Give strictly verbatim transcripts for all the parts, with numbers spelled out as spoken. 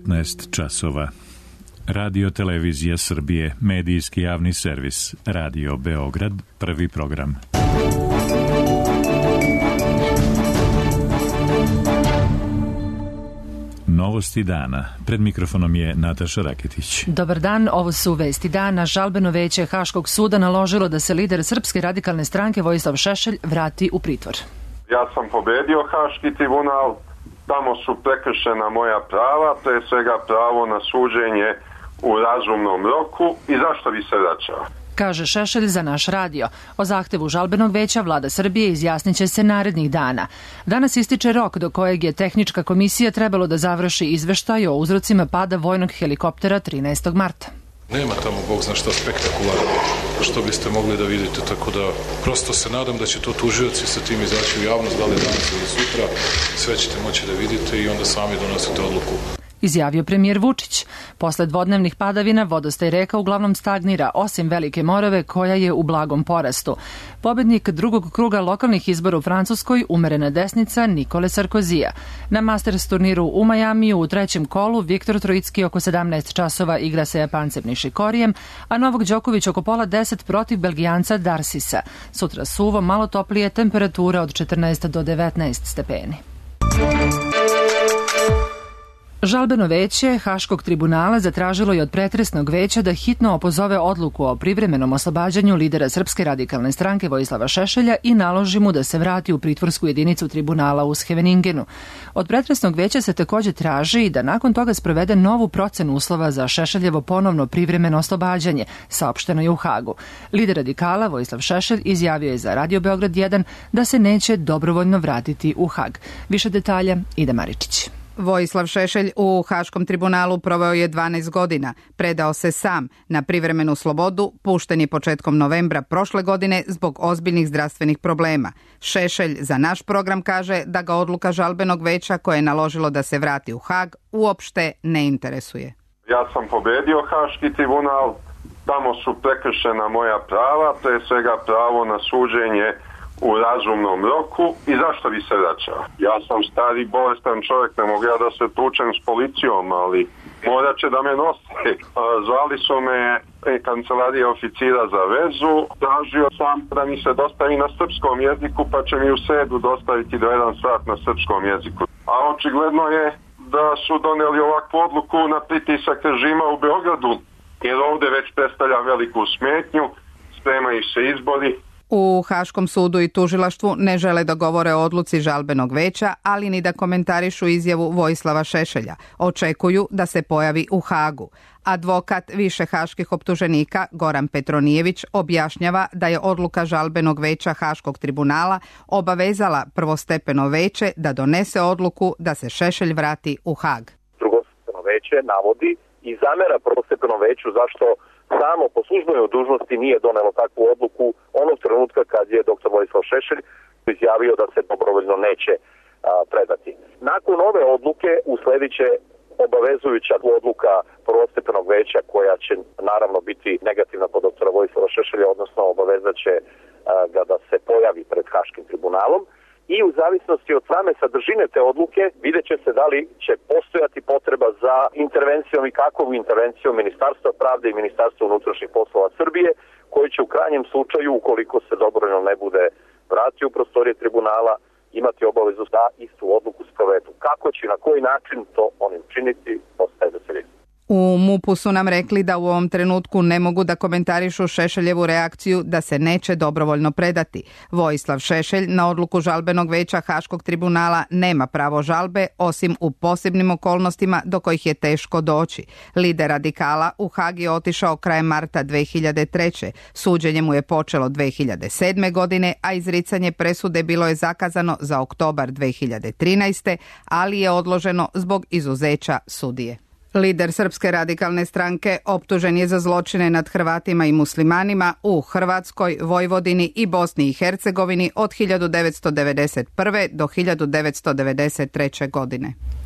devetnaest časova. Radio Televizija Srbije, medijski javni servis, Radio Beograd, prvi program. Novosti dana. Pred mikrofonom je Nataša Raketić. Dobar dan, ovo su vesti dana. Žalbeno veće Haškog suda naložilo da se lider Srpske radikalne stranke Vojislav Šešelj vrati u pritvor. Ja sam pobedio Haški tribunal, tamo su prekršena moja prava, pre svega pravo na suđenje u razumnom roku i zašto bi se vraćao? Kaže Šešelj za naš radio. O zahtevu žalbenog veća vlada Srbije izjasnit će se narednih dana. Danas ističe rok do kojeg je tehnička komisija trebalo da završi izveštaj o uzrocima pada vojnog helikoptera trinaestog marta. Nema tamo Bog zna šta spektakularno što biste mogli da vidite, tako da prosto se nadam da će to tužioci sa tim izaći u javnost, da li danas ili sutra, sve ćete moći da vidite i onda sami donosite odluku. Izjavio premijer Vučić. Posle dvodnevnih padavina vodostaj reka uglavnom stagnira, osim Velike Morave koja je u blagom porastu. Pobednik drugog kruga lokalnih izbora u Francuskoj, umerena desnica Nikole Sarkozija. Na Masters turniru u Majamiju u trećem kolu Viktor Trojicki oko sedamnaest časova igra sa Japancem Nišikorijem, a Novak Đoković oko pola deset protiv Belgijanca Darsisa. Sutra suvo, malo toplije, temperatura od četrnaest do devetnaest stepeni. Žalbeno veće Haškog tribunala zatražilo je od pretresnog veća da hitno opozove odluku o privremenom oslobađanju lidera Srpske radikalne stranke Vojislava Šešelja i naloži mu da se vrati u pritvorsku jedinicu tribunala u Scheveningenu. Od pretresnog veća se također traži i da nakon toga sprovede novu procenu uslova za Šešeljevo ponovno privremeno oslobađanje, saopšteno je u Hagu. Lider radikala Vojislav Šešelj izjavio je za Radio Beograd jedan da se neće dobrovoljno vratiti u Hag. Više detalja Ida Maričić. Vojislav Šešelj u Haškom tribunalu proveo je dvanaest godina. Predao se sam na privremenu slobodu, pušten je početkom novembra prošle godine zbog ozbiljnih zdravstvenih problema. Šešelj za naš program kaže da ga odluka žalbenog veća koje je naložilo da se vrati u Hag uopšte ne interesuje. Ja sam pobedio Haški tribunal, tamo su prekršena moja prava, pre svega pravo na suđenje u razumnom roku i zašto bi se vraćao? Ja sam stari bolestan čovjek, ne mogu ja da se tučem s policijom, ali morat će da me nose. Zvali su me kancelarija oficira za vezu, tražio sam da mi se dostavi na srpskom jeziku, pa će mi u sredu dostaviti do jedan sat na srpskom jeziku. A očigledno je da su doneli ovakvu odluku na pritisak režima u Beogradu, jer ovde već predstavlja veliku smetnju, spremaju se izbori. U Haškom sudu i tužilaštvu ne žele da govore o odluci žalbenog veća, ali ni da komentarišu izjavu Vojislava Šešelja. Očekuju da se pojavi u Hagu. Advokat više haških optuženika Goran Petronijević objašnjava da je odluka žalbenog veća Haškog tribunala obavezala prvostepeno veće da donese odluku da se Šešelj vrati u Hag. Drugostepeno veće navodi i zamera prvostepenom veću zašto samo po službenoj dužnosti nije donelo takvu odluku onog trenutka kad je doktor Vojislav Šešelj izjavio da se dobrovoljno neće a, predati. Nakon ove odluke usledit će obavezujuća odluka prvostepenog veća koja će naravno biti negativna po doktora Vojislava Šešelja, odnosno obavezat će a, ga da se pojavi pred Haškim tribunalom. I u zavisnosti od same sadržine te odluke vidjet će se da li će postojati potreba za intervencijom i kakvom intervencijom Ministarstva pravde i Ministarstva unutrašnjih poslova Srbije, koji će u krajnjem slučaju, ukoliko se dobrovoljno ne bude vratio u prostorije tribunala, imati obavezu da istu odluku sprovedu. Kako će, na koji način to oni učiniti, ostaje da se vidi. U MUP-u su nam rekli da u ovom trenutku ne mogu da komentarišu Šešeljevu reakciju da se neće dobrovoljno predati. Vojislav Šešelj na odluku žalbenog veća Haškog tribunala nema pravo žalbe, osim u posebnim okolnostima do kojih je teško doći. Lider radikala u Hag je otišao krajem marta dve hiljade treće. Suđenje mu je počelo dve hiljade sedme. godine, a izricanje presude bilo je zakazano za oktobar dve hiljade trinaeste. ali je odloženo zbog izuzeća sudije. Lider Srpske radikalne stranke optužen je za zločine nad Hrvatima i muslimanima u Hrvatskoj, Vojvodini i Bosni i Hercegovini od hiljadu devetsto devedeset prve. do hiljadu devetsto devedeset treće. godine.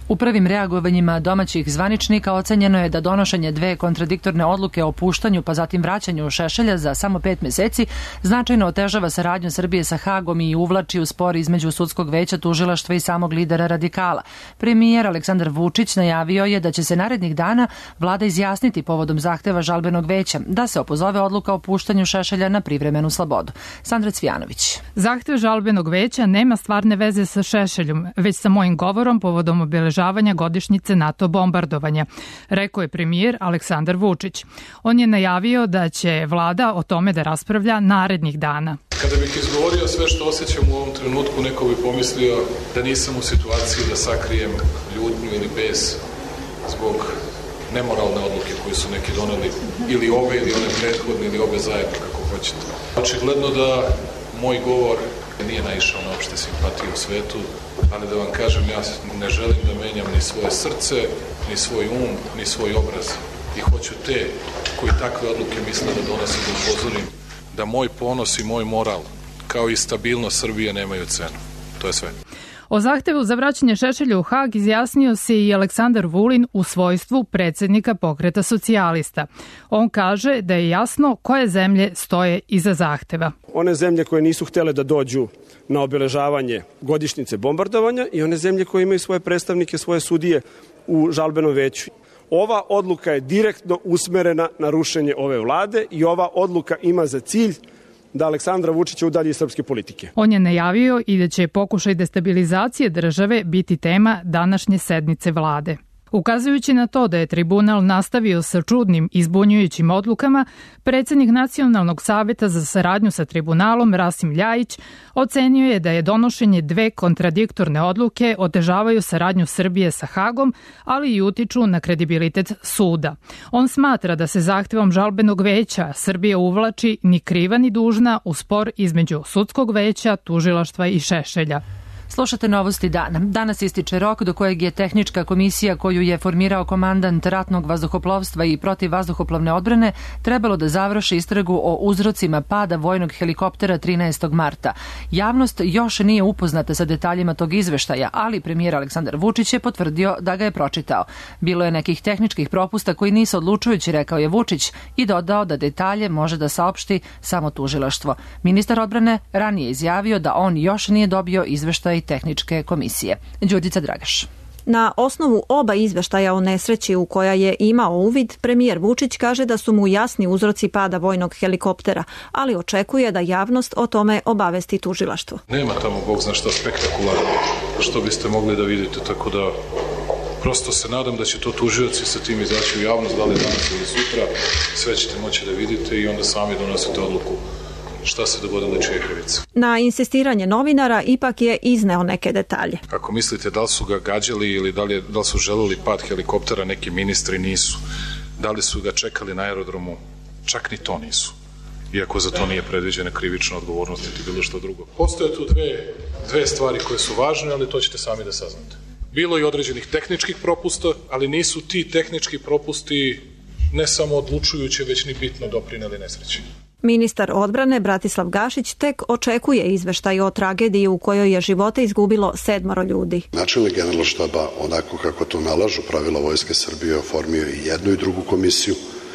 U prvim reagovanjima domaćih zvaničnika ocenjeno je da donošenje dve kontradiktorne odluke o puštanju pa zatim vraćanju Šešelja za samo pet meseci značajno otežava saradnju Srbije sa Hagom i uvlači u spor između sudskog veća, tužilaštva i samog lidera radikala. Premijer Aleksandar Vučić najavio je da će se narednih dana vlada izjasniti povodom zahteva žalbenog veća da se opozove odluka o puštanju Šešelja na privremenu slobodu. Sandra Cvijanović. Zahtev žalbenog veća nema stvarne veze sa Šešeljom, već sa mojim govorom povodom obeležavanja godišnjice NATO bombardovanja, rekao je premijer Aleksandar Vučić. On je najavio da će vlada o tome da raspravlja narednih dana. Kada bih izgovorio sve što osjećam u ovom trenutku, neko bi pomislio da nisam u situaciji da sakrijem ljutnju ili bes zbog nemoralne odluke koje su neki doneli, ili ove ili one prethodne ili obe zajedno, kako hoćete. Očigledno da moj govor nije naišao na opšte simpatije u svetu, ali da vam kažem, ja ne želim da menjam ni svoje srce, ni svoj um, ni svoj obraz. I hoću te koji takve odluke misle da donose da upozorim da moj ponos i moj moral, kao i stabilnost Srbije, nemaju cenu. To je sve. O zahtevu za vraćanje Šešelja u Hag izjasnio se i Aleksandar Vulin u svojstvu predsjednika Pokreta socijalista. On kaže da je jasno koje zemlje stoje iza zahteva. One zemlje koje nisu htjele da dođu na obeležavanje godišnjice bombardovanja i one zemlje koje imaju svoje predstavnike, svoje sudije u žalbenom veću. Ova odluka je direktno usmerena na rušenje ove vlade i ova odluka ima za cilj da Aleksandra Vučića udalji iz srpske politike. On je najavio i da će pokušaj destabilizacije države biti tema današnje sednice vlade. Ukazujući na to da je tribunal nastavio sa čudnim i zbunjujućim odlukama, predsjednik Nacionalnog saveta za saradnju sa tribunalom Rasim Ljajić ocenio je da je donošenje dve kontradiktorne odluke otežavaju saradnju Srbije sa Hagom, ali i utiču na kredibilitet suda. On smatra da se zahtevom žalbenog veća Srbija uvlači ni kriva ni dužna u spor između sudskog veća, tužilaštva i Šešelja. Slušate novosti dana. Danas ističe rok do kojeg je tehnička komisija koju je formirao komandant ratnog vazduhoplovstva i protivvazduhoplovne odbrane trebalo da završi istragu o uzrocima pada vojnog helikoptera trinaestog marta. Javnost još nije upoznata sa detaljima tog izveštaja, ali premijer Aleksandar Vučić je potvrdio da ga je pročitao. Bilo je nekih tehničkih propusta koji nisu odlučujući, rekao je Vučić, i dodao da detalje može da saopšti samo tužilaštvo. Ministar odbrane ranije izjavio da on još nije dobio izveštaj tehničke komisije. Đurđica Dragaš. Na osnovu oba izveštaja o nesreći u koja je imao uvid, premijer Vučić kaže da su mu jasni uzroci pada vojnog helikoptera, ali očekuje da javnost o tome obavesti tužilaštvo. Nema tamo Bog zna šta spektakularno što biste mogli da vidite, tako da prosto se nadam da će to tužioci sa tim izaći u javnost, da li danas ili sutra, sve ćete moći da vidite i onda sami donosite odluku šta se dogodilo i čije krivice. Na insistiranje novinara ipak je izneo neke detalje. Ako mislite da li su ga gađali ili da li, da li su želeli pad helikoptera, neki ministri nisu. Da li su ga čekali na aerodromu, čak ni to nisu. Iako za to nije predviđena krivična odgovornost niti bilo što drugo. Postoje tu dve, dve stvari koje su važne, ali to ćete sami da saznate. Bilo je određenih tehničkih propusta, ali nisu ti tehnički propusti ne samo odlučujuće, već ni bitno doprineli nesreći. Ministar odbrane Bratislav Gašić tek očekuje izveštaj o tragediji u kojoj je živote izgubilo sedmoro ljudi. Načelnik Generalštaba, onako kako to nalažu pravila Vojske Srbije, oformio i jednu i drugu komisiju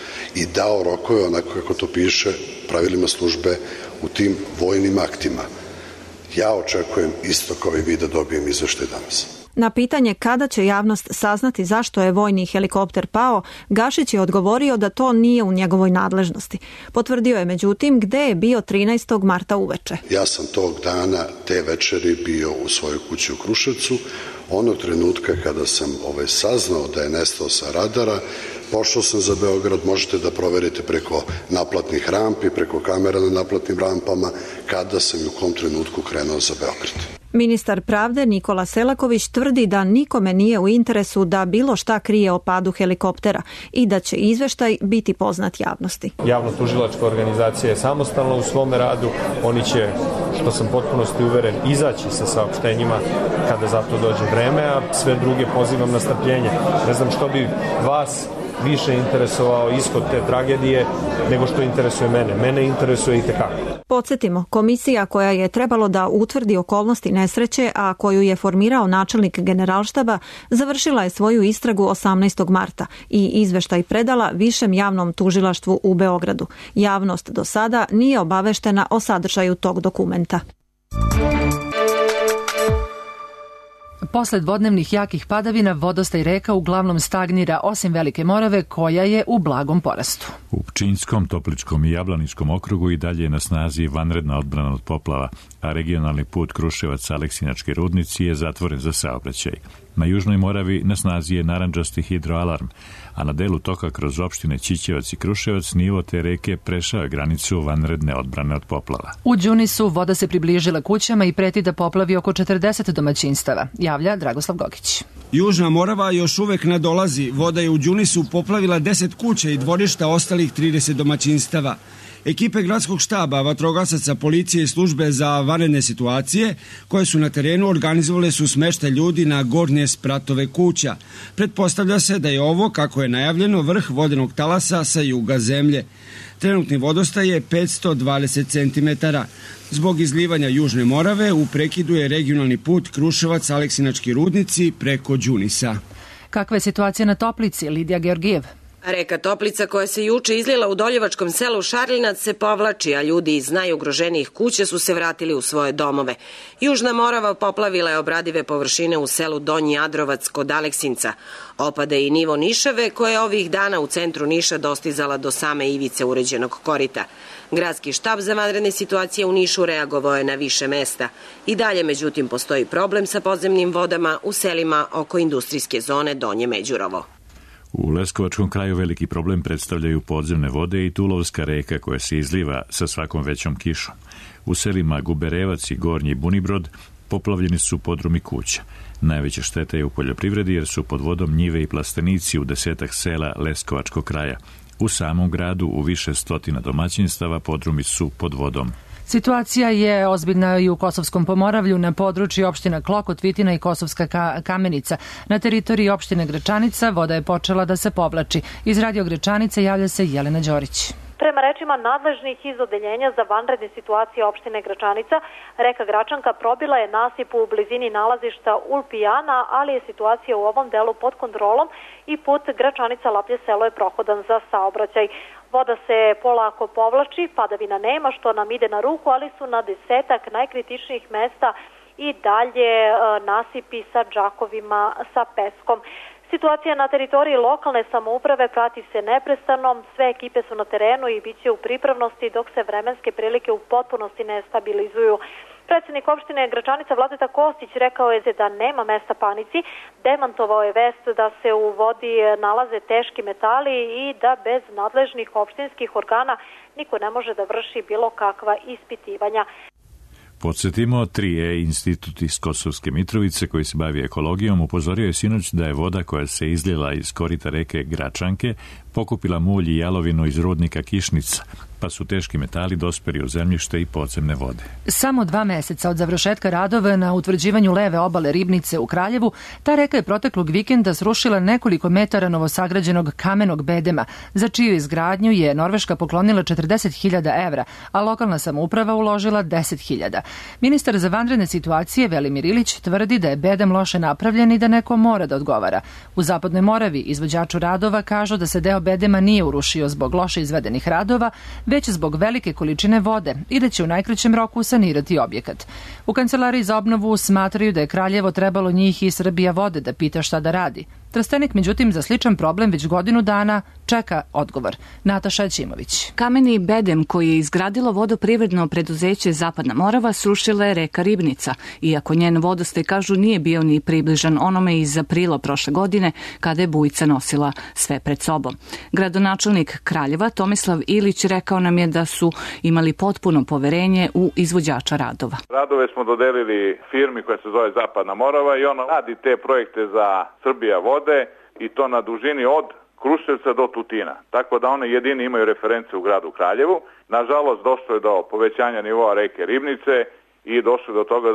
i dao rokove onako kako to piše pravilima službe u tim vojnim aktima. Ja očekujem isto kao i vi da dobijem izveštaj danas. Na pitanje kada će javnost saznati zašto je vojni helikopter pao, Gašić je odgovorio da to nije u njegovoj nadležnosti. Potvrdio je međutim gde je bio trinaestog marta uveče. Ja sam tog dana, te večeri, bio u svojoj kući u Kruševcu. Onog trenutka kada sam ovaj, saznao da je nestao sa radara, pošao sam za Beograd, možete da proverite preko naplatnih rampi, preko kamera na naplatnim rampama, kada sam i u kom trenutku krenuo za Beograd. Ministar pravde Nikola Selaković tvrdi da nikome nije u interesu da bilo šta krije o padu helikoptera i da će izveštaj biti poznat javnosti. Javno-tužilačka organizacija je samostalna u svome radu, oni će, što sam potpunosti uveren, izaći sa saopštenjima kada za to dođe vreme, a sve druge pozivam na strpljenje. Ne znam što bi vas više interesovao ishod te tragedije nego što interesuje mene. Mene interesuje i tekako. Podsjetimo, komisija koja je trebalo da utvrdi okolnosti nesreće, a koju je formirao načelnik Generalštaba, završila je svoju istragu osamnaestog marta i izveštaj predala Višem javnom tužilaštvu u Beogradu. Javnost do sada nije obaveštena o sadržaju tog dokumenta. Posled dvodnevnih jakih padavina vodostaj reka uglavnom stagnira, osim Velike Morave koja je u blagom porastu. U Pčinjskom, Topličkom i Jablaničkom okrugu i dalje je na snazi vanredna odbrana od poplava, a regionalni put Kruševac-Aleksinački rudnici je zatvoren za saobraćaj. Na Južnoj Moravi na snazi je narandžasti hidroalarm, a na delu toka kroz opštine Ćićevac i Kruševac nivo te reke prešao je granicu vanredne odbrane od poplava. U Đunisu voda se približila kućama i preti da poplavi oko četrdeset domaćinstava, javlja Dragoslav Gogić. Južna Morava još uvek nadolazi. Voda je u Đunisu poplavila deset kuća i dvorišta ostalih trideset domaćinstava. Ekipe gradskog štaba, vatrogasaca, policije i službe za vanredne situacije koje su na terenu organizovale su smeštaj ljudi na gornje spratove kuća. Pretpostavlja se da je ovo, kako je najavljeno, vrh vodenog talasa sa juga zemlje. Trenutni vodostaj je petsto dvadeset centimetara. Zbog izlivanja Južne Morave u prekidu je regionalni put Kruševac-Aleksinački rudnici preko Đunisa. Kakva je situacija na Toplici? Lidija Georgijev. Reka Toplica koja se juče izlila u Doljevačkom selu Šarlinac se povlači, a ljudi iz najugroženijih kuća su se vratili u svoje domove. Južna Morava poplavila je obradive površine u selu Donji Adrovac kod Aleksinca. Opade i nivo Nišave koja je ovih dana u centru Niša dostizala do same ivice uređenog korita. Gradski štab za vanredne situacije u Nišu reagovao je na više mesta. I dalje, međutim, postoji problem sa podzemnim vodama u selima oko industrijske zone Donje Međurovo. U Leskovačkom kraju veliki problem predstavljaju podzemne vode i Tulovska reka koja se izliva sa svakom većom kišom. U selima Guberevac i Gornji Bunibrod poplavljeni su podrumi kuća. Najveća šteta je u poljoprivredi jer su pod vodom njive i plastenici u desetak sela Leskovačkog kraja. U samom gradu u više stotina domaćinstava podrumi su pod vodom. Situacija je ozbiljna i u Kosovskom Pomoravlju na području opština Klokot, Vitina i Kosovska ka Kamenica. Na teritoriji opštine Gračanica voda je počela da se povlači. Iz radio Gračanice javlja se Jelena Đorić. Prema rečima nadležnih iz odeljenja za vanredne situacije opštine Gračanica, reka Gračanka probila je nasip u blizini nalazišta Ulpijana, ali je situacija u ovom delu pod kontrolom i put Gračanica-Laplje selo je prohodan za saobraćaj. Voda se polako povlači, padavina nema, što nam ide na ruku, ali su na desetak najkritičnijih mesta i dalje nasipi sa džakovima sa peskom. Situacija na teritoriji lokalne samouprave prati se neprestano, sve ekipe su na terenu i bit će u pripravnosti dok se vremenske prilike u potpunosti ne stabilizuju. Predsjednik opštine Gračanica Vladeta Kostić rekao je da nema mesta panici, demantovao je vest da se u vodi nalaze teški metali i da bez nadležnih opštinskih organa niko ne može da vrši bilo kakva ispitivanja. Podsjetimo, tri E institut iz Kosovske Mitrovice koji se bavi ekologijom upozorio je sinoć da je voda koja se izljela iz korita reke Gračanke pokupila mulj i jalovinu iz rudnika Kišnica, pa su teški metali dospeli u zemljište i podzemne vode. Samo dva meseca od završetka radova na utvrđivanju leve obale Ribnice u Kraljevu, ta reka je proteklog vikenda srušila nekoliko metara novosagrađenog kamenog bedema, za čiju izgradnju je Norveška poklonila četrdeset hiljada evra, a lokalna samouprava uložila deset hiljada. Ministar za vanredne situacije Velimir Ilić tvrdi da je bedem loše napravljen i da neko mora da odgovara. U Zapadnoj Moravi izvođaču radova kažu da se deo bedema nije urušio zbog loše izvedenih radova, već zbog velike količine vode i da će u najkraćem roku sanirati objekat. U Kancelariji za obnovu smatraju da je Kraljevo trebalo njih i Srbija vode da pita šta da radi. Trstenik, međutim, za sličan problem već godinu dana čeka odgovor. Nataša Ćimović. Kameni bedem koji je izgradilo vodoprivredno preduzeće Zapadna Morava srušila je reka Ribnica, iako njen vodostaj, kažu, nije bio ni približan onome iz aprila prošle godine kada je bujica nosila sve pred sobom. Gradonačelnik Kraljeva Tomislav Ilić rekao nam je da su imali potpuno poverenje u izvođača radova. Radove smo dodelili firmi koja se zove Zapadna Morava i ona radi te projekte za Srbija vode i to na dužini od Kruševca do Tutina. Tako da one jedini imaju reference u gradu Kraljevu. Nažalost, došlo je do povećanja nivoa reke Ribnice i došlo je do toga da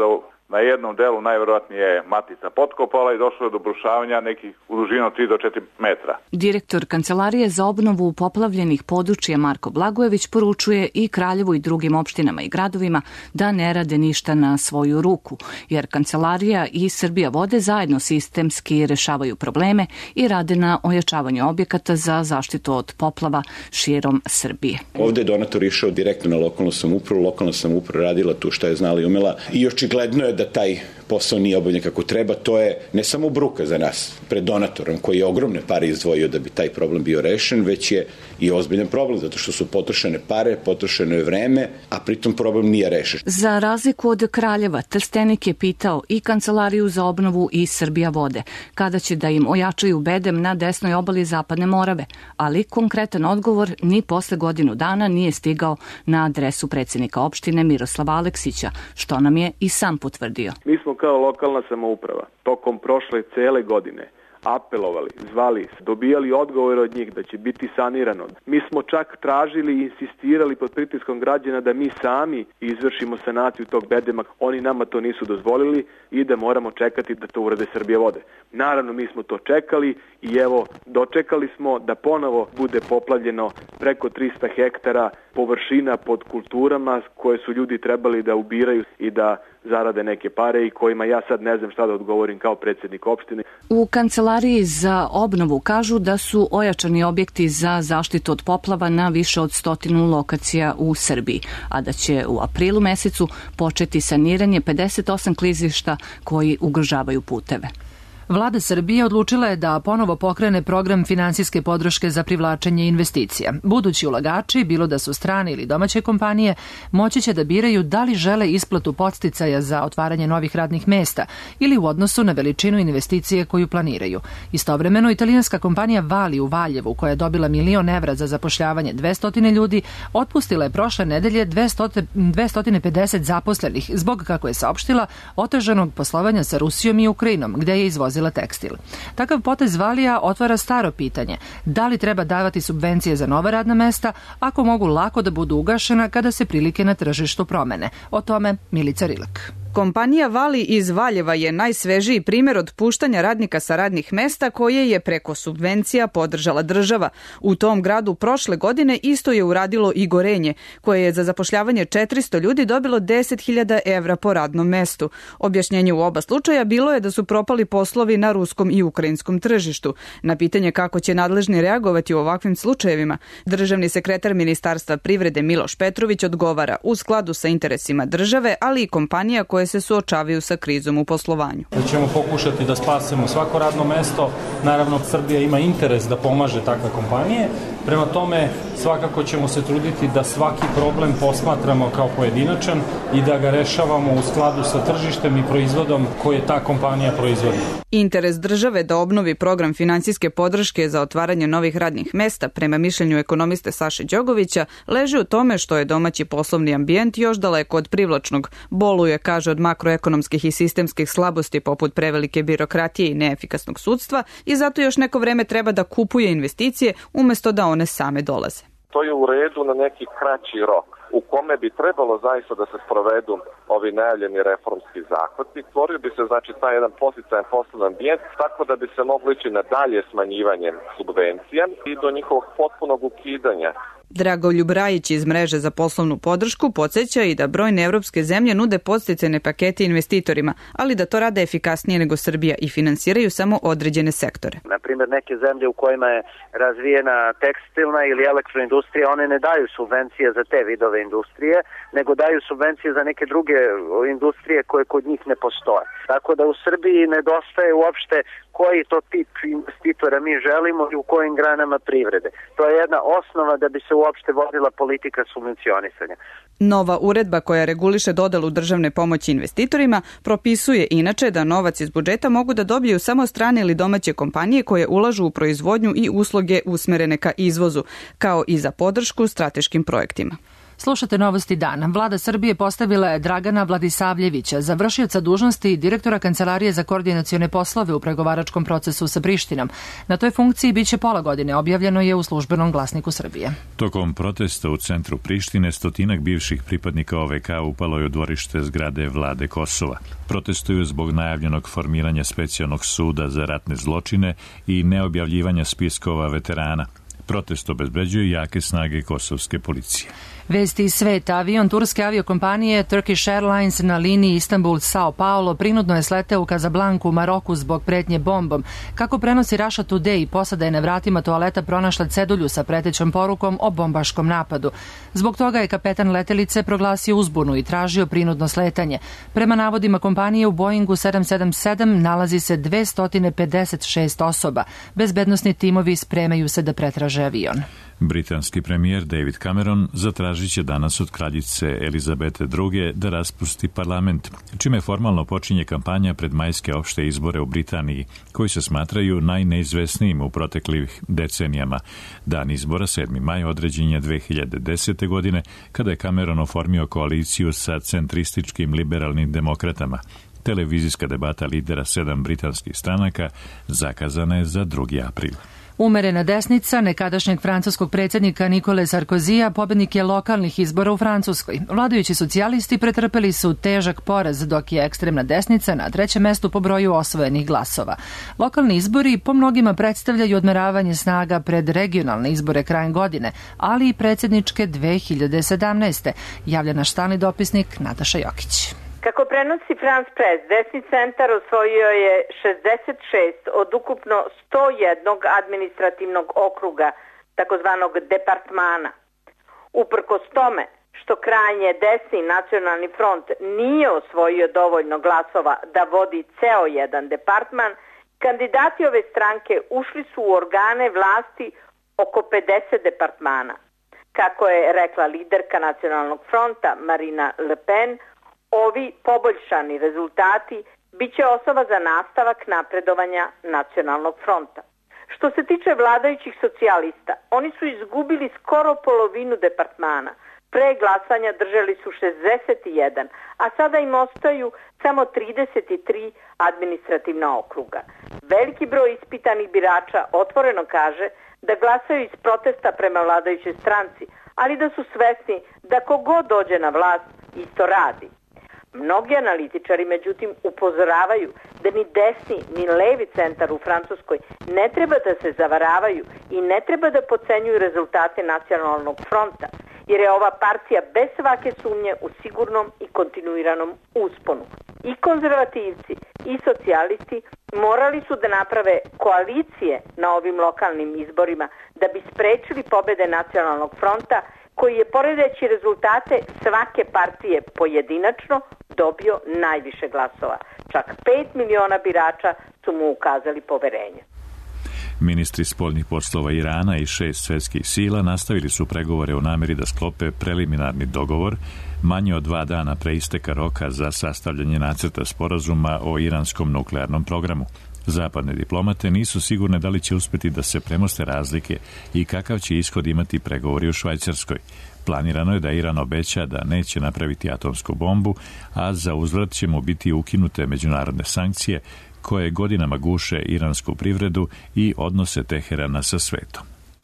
Na jednom delu najvjerojatnije je matica potkopala i došlo je do brušavanja nekih u dužini od tri do četiri metra. Direktor Kancelarije za obnovu poplavljenih područja Marko Blagojević poručuje i Kraljevu i drugim opštinama i gradovima da ne rade ništa na svoju ruku, jer Kancelarija i Srbija vode zajedno sistemski rešavaju probleme i rade na ojačavanju objekata za zaštitu od poplava širom Srbije. Ovde je donator išao direktno na lokalnu samoupravu, lokalna samouprava radila tu šta je znala i umela i očigledno je da taj posao nije obavljen kako treba. To je ne samo bruka za nas pred donatorom koji je ogromne pare izdvojio da bi taj problem bio rešen, već je i ozbiljan problem zato što su potrošene pare, potrošeno je vreme, a pritom problem nije rešen. Za razliku od Kraljeva, Trstenik je pitao i Kancelariju za obnovu i Srbija vode kada će da im ojačaju bedem na desnoj obali Zapadne Morave, ali konkretan odgovor ni posle godinu dana nije stigao na adresu predsjednika opštine Miroslava Aleksića, što nam je i sam potvrdio. Mi smo kao lokalna samouprava tokom prošle cele godine apelovali, zvali, dobijali odgovore od njih da će biti sanirano. Mi smo čak tražili i insistirali pod pritiskom građana da mi sami izvršimo sanaciju tog bedema. Oni nama to nisu dozvolili i da moramo čekati da to urade Srbija vode. Naravno, mi smo to čekali i evo, dočekali smo da ponovo bude poplavljeno preko trista hektara površina pod kulturama koje su ljudi trebali da ubiraju i da zarade neke pare i kojima ja sad ne znam šta da odgovorim kao predsjednik opštine. U Kancelariji za obnovu kažu da su ojačani objekti za zaštitu od poplava na više od stotinu lokacija u Srbiji, a da će u aprilu mesecu početi saniranje pedeset osam klizišta koji ugrožavaju puteve. Vlada Srbije odlučila je da ponovo pokrene program finansijske podrške za privlačenje investicija. Budući ulagači, bilo da su strane ili domaće kompanije, moći će da biraju da li žele isplatu podsticaja za otvaranje novih radnih mesta ili u odnosu na veličinu investicije koju planiraju. Istovremeno, italijanska kompanija Vali u Valjevu, koja je dobila milion evra za zapošljavanje dvesta ljudi, otpustila je prošle nedelje dvesta pedeset zaposlenih zbog, kako je saopštila, otežanog poslovanja sa Rusijom i Ukrajinom, gde je izvozila tekstil. Takav potez Valija otvara staro pitanje: da li treba davati subvencije za nova radna mesta ako mogu lako da budu ugašena kada se prilike na tržištu promene? O tome Milica Rilak. Kompanija Vali iz Valjeva je najsvežiji primjer otpuštanja radnika sa radnih mesta koje je preko subvencija podržala država. U tom gradu prošle godine isto je uradilo i Gorenje, koje je za zapošljavanje četiristo ljudi dobilo deset hiljada evra po radnom mestu. Objašnjenje u oba slučaja bilo je da su propali poslovi na ruskom i ukrajinskom tržištu. Na pitanje kako će nadležni reagovati u ovakvim slučajevima, državni sekretar Ministarstva privrede Miloš Petrović odgovara: u skladu sa interesima države, ali i kompanija koje se suočavaju sa krizom u poslovanju. Da ćemo pokušati da spasemo svako radno mesto. Naravno, Srbija ima interes da pomaže takve kompanije. Prema tome, svakako ćemo se truditi da svaki problem posmatramo kao pojedinačan i da ga rešavamo u skladu sa tržištem i proizvodom koje ta kompanija proizvodi. Interes države da obnovi program finansijske podrške za otvaranje novih radnih mesta, prema mišljenju ekonomiste Saše Đogovića, leži u tome što je domaći poslovni ambijent još daleko od privlačnog. Boluje, kaže, od makroekonomskih i sistemskih slabosti poput prevelike birokratije i neefikasnog sudstva i zato još neko vreme treba da kupuje investicije umesto da one same dolaze. To je u redu na neki kraći rok u kome bi trebalo zaista da se sprovedu ovi najavljeni reformski zahvati. Stvorio bi se znači taj jedan posticajan poslovni ambijent tako da bi se moglo ići na dalje smanjivanje subvencija i do njihovog potpunog ukidanja. Dragoljub Rajić iz mreže za poslovnu podršku podsjeća i da brojne evropske zemlje nude podsticajne pakete investitorima, ali da to rade efikasnije nego Srbija i finansiraju samo određene sektore. Na primjer, neke zemlje u kojima je razvijena tekstilna ili elektroindustrija, one ne daju subvencije za te vidove industrije, nego daju subvencije za neke druge industrije koje kod njih ne postoje. Tako da u Srbiji nedostaje uopšte koji to tip investitora mi želimo i u kojim granama privrede. To je jedna osnova da bi se uopšte vodila politika subvencionisanja. Nova uredba koja reguliše dodelu državne pomoći investitorima propisuje inače da novac iz budžeta mogu da dobiju samo strane ili domaće kompanije koje ulažu u proizvodnju i usluge usmerene ka izvozu, kao i za podršku strateškim projektima. Slušate novosti dana. Vlada Srbije postavila je Dragana Vladisavljevića za vršioca dužnosti direktora Kancelarije za koordinacione poslove u pregovaračkom procesu sa Prištinom. Na toj funkciji biće pola godine, objavljeno je u Službenom glasniku Srbije. Tokom protesta u centru Prištine stotinak bivših pripadnika O V K upalo je u dvorište zgrade vlade Kosova. Protestuju zbog najavljenog formiranja specijalnog suda za ratne zločine i neobjavljivanja spiskova veterana. Protest obezbeđuju jake snage kosovske policije. Vesti iz sveta. Avion turske aviokompanije Turkish Airlines na liniji Istanbul-Sao Paulo prinudno je sleteo u Kazablanku u Maroku zbog pretnje bombom. Kako prenosi Russia Today, posada je na vratima toaleta pronašla cedulju sa pretećom porukom o bombaškom napadu. Zbog toga je kapetan letelice proglasio uzbunu i tražio prinudno sletanje. Prema navodima kompanije, u Boeingu sedam sedam sedam nalazi se dvesta pedeset šest osoba. Bezbednosni timovi spremaju se da pretraže avion. Britanski premijer David Cameron zatražit će danas od kraljice Elizabete druge. da raspusti parlament, čime formalno počinje kampanja pred majske opšte izbore u Britaniji, koji se smatraju najneizvesnijim u proteklih decenijama. Dan izbora, sedmi maj, određen je dve hiljade desete. godine, kada je Cameron oformio koaliciju sa centrističkim liberalnim demokratama. Televizijska debata lidera sedam britanskih stranaka zakazana je za drugi april. Umerena desnica nekadašnjeg francuskog predsjednika Nikole Sarkozija pobednik je lokalnih izbora u Francuskoj. Vladajući socijalisti pretrpeli su težak poraz, dok je ekstremna desnica na trećem mestu po broju osvojenih glasova. Lokalni izbori po mnogima predstavljaju odmeravanje snaga pred regionalne izbore krajem godine, ali i predsjedničke dve hiljade sedamnaeste. Javlja naš stalni dopisnik Nataša Jokić. Kako prenosi France Press, desni centar osvojio je šezdeset šest od ukupno sto jedan administrativnog okruga, takozvanog departmana. Uprkos tome što krajnje desni nacionalni front nije osvojio dovoljno glasova da vodi ceo jedan departman, kandidati ove stranke ušli su u organe vlasti oko pedeset departmana. Kako je rekla liderka nacionalnog fronta Marina Le Pen, ovi poboljšani rezultati bit će osnova za nastavak napredovanja nacionalnog fronta. Što se tiče vladajućih socijalista, oni su izgubili skoro polovinu departmana. Pre glasanja držali su šezdeset jedan, a sada im ostaju samo trideset tri administrativna okruga. Veliki broj ispitanih birača otvoreno kaže da glasaju iz protesta prema vladajućoj stranci, ali da su svesni da kogod dođe na vlast isto radi. Mnogi analitičari, međutim, upozoravaju da ni desni, ni levi centar u Francuskoj ne treba da se zavaravaju i ne treba da podcenjuju rezultate nacionalnog fronta, jer je ova partija bez svake sumnje u sigurnom i kontinuiranom usponu. I konzervativci i socijalisti morali su da naprave koalicije na ovim lokalnim izborima da bi sprečili pobede nacionalnog fronta, koji je, poredeći rezultate svake partije pojedinačno, dobio najviše glasova. Čak pet miliona birača su mu ukazali poverenje. Ministri spoljnih poslova Irana i šest svetskih sila nastavili su pregovore o nameri da sklope preliminarni dogovor manje od dva dana pre isteka roka za sastavljanje nacrta sporazuma o iranskom nuklearnom programu. Zapadne diplomate nisu sigurne da li će uspeti da se premoste razlike i kakav će ishod imati pregovori u Švajcarskoj. Planirano je da Iran obeća da neće napraviti atomsku bombu, a za uzvrat će mu biti ukinute međunarodne sankcije koje godinama guše iransku privredu i odnose Teherana sa svetom.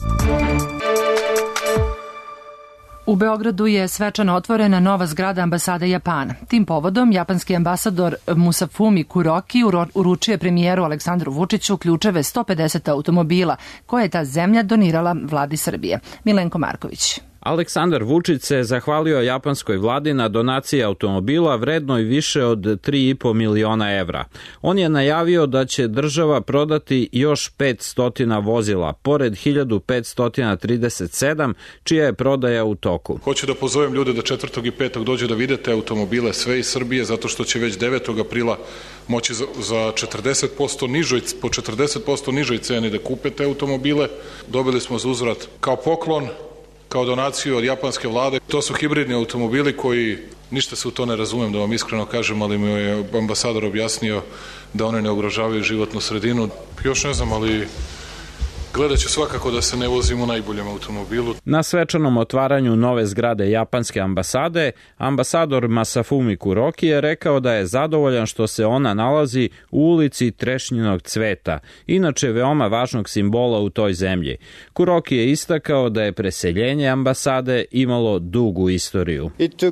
U Beogradu je svečano otvorena nova zgrada ambasade Japana. Tim povodom japanski ambasador Musafumi Kuroki uručio je premijeru Aleksandru Vučiću ključeve sto pedeset automobila koje je ta zemlja donirala vladi Srbije. Milenko Marković. Aleksandar Vučić se zahvalio japanskoj vladi na donaciji automobila vrednoj više od tri i po miliona evra. On je najavio da će država prodati još petsto vozila, pored hiljadu petsto trideset sedam, čija je prodaja u toku. Hoću da pozovem ljude da četvrtog i petog dođu da vide te automobile sve iz Srbije, zato što će već devetog aprila moći za četrdeset posto nižoj, po četrdeset posto nižoj ceni da kupe te automobile. Dobili smo za uzvrat kao poklon, kao donaciju od japanske vlade. To su hibridni automobili koji, ništa se u to ne razumem da vam iskreno kažem, ali mi je ambasador objasnio da one ne ugrožavaju životnu sredinu. Još ne znam, ali Gledat ću svakako da se ne vozim u najboljem automobilu. Na svečanom otvaranju nove zgrade japanske ambasade, ambasador Masafumi Kuroki je rekao da je zadovoljan što se ona nalazi u ulici Trešnjinog cveta, inače veoma važnog simbola u toj zemlji. Kuroki je istakao da je preseljenje ambasade imalo dugu istoriju.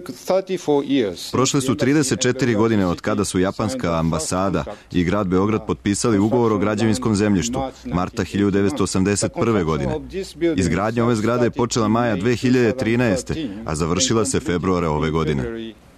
Prošle su trideset četiri godine od kada su japanska ambasada i grad Beograd potpisali ugovor o građevinskom zemljištu, marta hiljadu devetsto osamdeset prve. godine. Izgradnja ove zgrade je počela maja dve hiljade trinaeste. a završila se februara ove godine.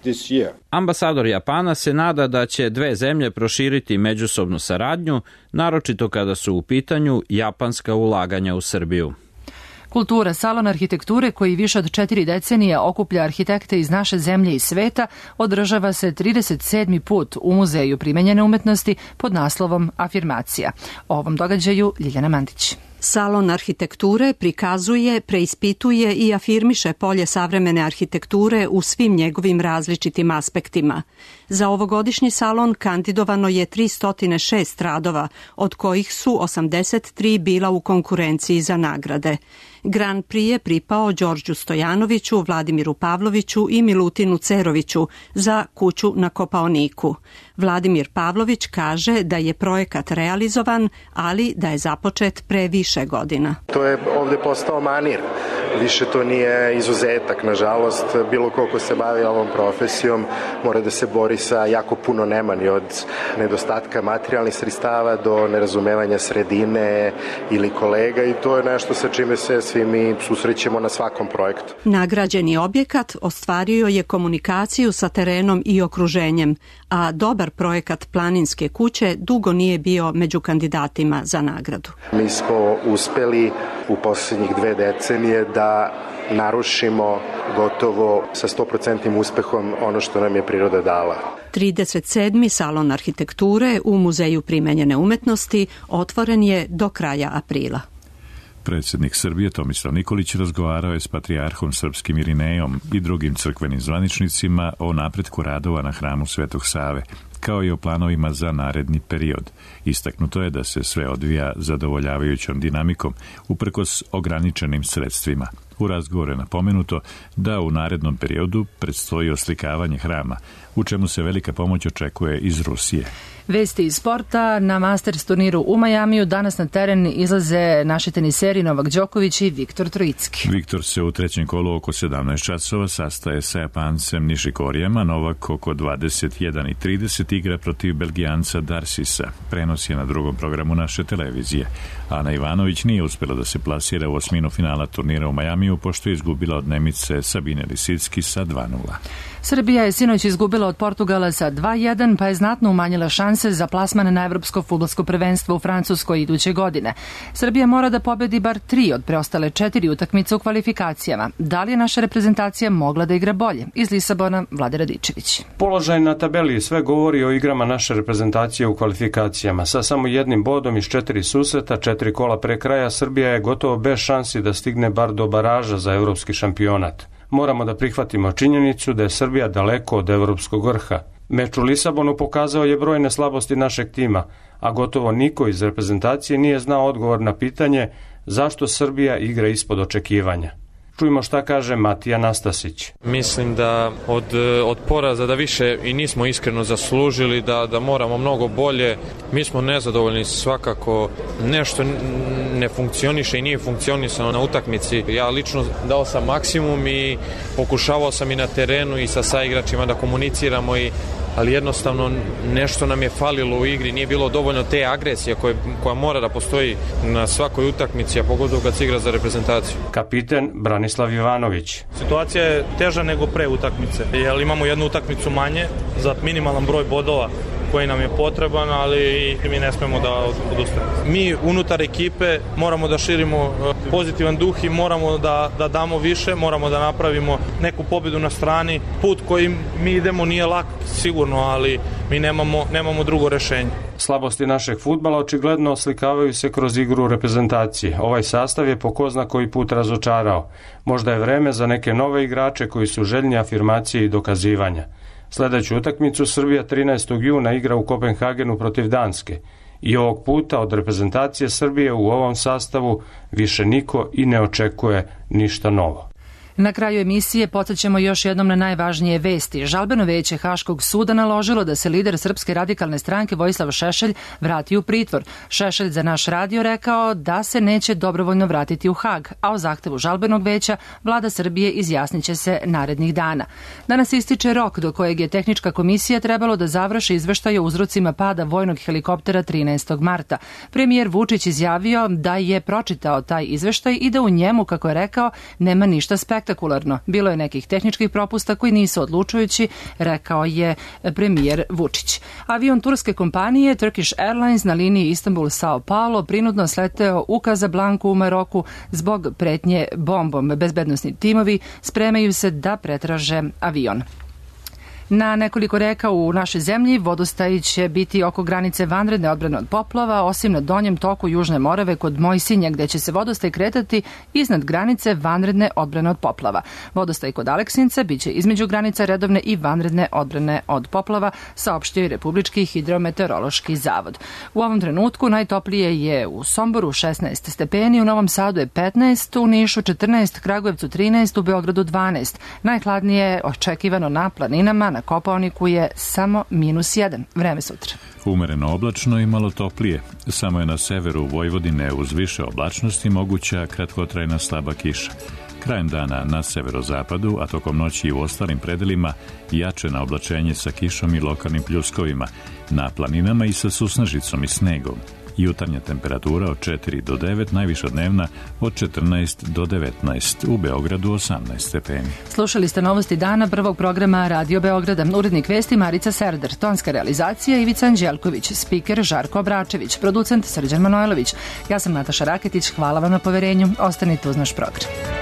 Ambasador Japana se nada da će dve zemlje proširiti međusobnu saradnju, naročito kada su u pitanju japanska ulaganja u Srbiju. Kultura, salon arhitekture koji više od četiri decenije okuplja arhitekte iz naše zemlje i sveta, održava se trideset sedmi put u Muzeju primenjene umetnosti pod naslovom Afirmacija. O ovom događaju Ljiljana Mandić. Salon arhitekture prikazuje, preispituje i afirmiše polje savremene arhitekture u svim njegovim različitim aspektima. Za ovogodišnji salon kandidovano je tristo šest radova, od kojih su osamdeset tri bila u konkurenciji za nagrade. Grand Prix je pripao Đorđu Stojanoviću, Vladimiru Pavloviću i Milutinu Ceroviću za Kuću na Kopaoniku. Vladimir Pavlović kaže da je projekat realizovan, ali da je započet pre više godina. To je ovde postao manir. Više to nije izuzetak, nažalost. Bilo ko ko se bavi ovom profesijom mora da se bori sa jako puno nemani, od nedostatka materijalnih sredstava do nerazumevanja sredine ili kolega, i to je nešto sa čime se svi mi susrećemo na svakom projektu. Nagrađeni objekat ostvario je komunikaciju sa terenom i okruženjem, a dobar projekat planinske kuće dugo nije bio među kandidatima za nagradu. Mi smo uspeli u posljednjih dve decenije da narušimo gotovo sa sto posto uspehom ono što nam je priroda dala. trideset sedmi salon arhitekture u Muzeju primenjene umetnosti otvoren je do kraja aprila. Predsjednik Srbije Tomislav Nikolić razgovarao je s patrijarhom srpskim Irinejom i drugim crkvenim zvaničnicima o napretku radova na hramu Svetog Save, kao i o planovima za naredni period. Istaknuto je da se sve odvija zadovoljavajućom dinamikom, uprkos ograničenim sredstvima. U razgovoru je napomenuto da u narednom periodu predstoji oslikavanje hrama, u čemu se velika pomoć očekuje iz Rusije. Vesti iz sporta. Na Masters turniru u Majamiju danas na teren izlaze naši teniseri Novak Đoković i Viktor Trojicki. Viktor se u trećem kolu oko sedamnaest časova sastaje sa Japancem Nishikorijama, Novak oko dvadeset jedan i trideset igra protiv Belgijanca Darsisa. Prenos je na drugom programu naše televizije. Ana Ivanović nije uspjela da se plasira u osminu finala turnira u Majamiju, pošto je izgubila od Nemice Sabine Lisicki sa dva nula. Srbija je sinoć izgubila od Portugala sa dva jedan, pa je znatno umanjila šanse za plasman na evropsko fudbalsko prvenstvo u Francuskoj iduće godine. Srbija mora da pobedi bar tri od preostale četiri utakmice u kvalifikacijama. Da li je naša reprezentacija mogla da igra bolje? Iz Lisabona, Vlade Radičević. Položaj na tabeli sve govori o igrama naše reprezentacije u kvalifikacijama. Sa samo jednim bodom iz četiri susreta, četiri kola pre kraja, Srbija je gotovo bez šansi da stigne bar do baraža za evropski šampionat. Moramo da prihvatimo činjenicu da je Srbija daleko od evropskog vrha. Meč u Lisabonu pokazao je brojne slabosti našeg tima, a gotovo niko iz reprezentacije nije znao odgovor na pitanje zašto Srbija igra ispod očekivanja. Čujmo šta kaže Matija Nastasić. Mislim da od, od poraza da više i nismo iskreno zaslužili, da, da moramo mnogo bolje. Mi smo nezadovoljni, svakako nešto ne funkcioniše i nije funkcionisano na utakmici. Ja lično dao sam maksimum i pokušavao sam i na terenu i sa saigračima da komuniciramo, i ali jednostavno nešto nam je falilo u igri, nije bilo dovoljno te agresije koje, koja mora da postoji na svakoj utakmici, a pogotovo kad se igra za reprezentaciju. Kapiten Branislav Ivanović. Situacija je teža nego pre utakmice, jer imamo jednu utakmicu manje za minimalan broj bodova koji nam je potreban, ali mi ne smemo da odustanemo. Mi unutar ekipe moramo da širimo pozitivan duh i moramo da, da damo više, moramo da napravimo neku pobjedu na strani. Put kojim mi idemo nije lak, sigurno, ali mi nemamo, nemamo drugo rešenje. Slabosti našeg fudbala očigledno oslikavaju se kroz igru reprezentacije. Ovaj sastav je po ko zna koji put razočarao. Možda je vreme za neke nove igrače koji su željni afirmacije i dokazivanja. Sljedeću utakmicu Srbija trinaestog juna igra u Kopenhagenu protiv Danske. i ovog puta od reprezentacije Srbije u ovom sastavu više niko i ne očekuje ništa novo. Na kraju emisije podsjećamo još jednom na najvažnije vesti. Žalbeno veće Haškog suda naložilo da se lider Srpske radikalne stranke Vojislav Šešelj vrati u pritvor. Šešelj za naš radio rekao da se neće dobrovoljno vratiti u Hag, a o zahtevu žalbenog veća vlada Srbije izjasniće se narednih dana. Danas ističe rok do kojeg je tehnička komisija trebalo da završi izveštaj o uzrocima pada vojnog helikoptera trinaestog marta. Premijer Vučić izjavio da je pročitao taj izveštaj i da u njemu, kako je rekao, nema ništa spektakularno. Bilo je nekih tehničkih propusta koji nisu odlučujući, rekao je premijer Vučić. Avion turske kompanije Turkish Airlines na liniji Istanbul-Sao Paulo prinudno sleteo u Kazablanku u Maroku zbog pretnje bombom. Bezbednosni timovi spremaju se da pretraže avion. Na nekoliko reka u našoj zemlji vodostaj će biti oko granice vanredne odbrane od poplava, osim na donjem toku Južne Morave kod Mojsinja, gde će se vodostaj kretati iznad granice vanredne odbrane od poplava. Vodostaj kod Aleksinca biće između granica redovne i vanredne odbrane od poplava, saopštio je Republički hidrometeorološki zavod. U ovom trenutku najtoplije je u Somboru šesnaest stepeni, u Novom Sadu je petnaest, u Nišu četrnaest, Kragujevcu trinaest, u Beogradu dvanaest. Najhladnije je očekivano na planinama, na Kopaoniku je samo minus jedan. Vreme sutra. Umereno oblačno i malo toplije. Samo je na severu Vojvodine uz više oblačnosti moguća kratkotrajna slaba kiša. Krajem dana na severozapadu, a tokom noći i u ostalim predelima, jače na oblačenje sa kišom i lokalnim pljuskovima. Na planinama i sa susnežicom i snegom. Jutarnja temperatura od četiri do devet, najviša dnevna od četrnaest do devetnaest, u Beogradu osamnaest stepeni. Slušali ste novosti dana prvog programa Radio Beograda. Urednik vesti Marica Serdar, tonska realizacija Ivica Anđelković, spiker Žarko Obračević, producent Srđan Manojlović. Ja sam Nataša Raketić, hvala vam na poverenju, ostanite uz naš program.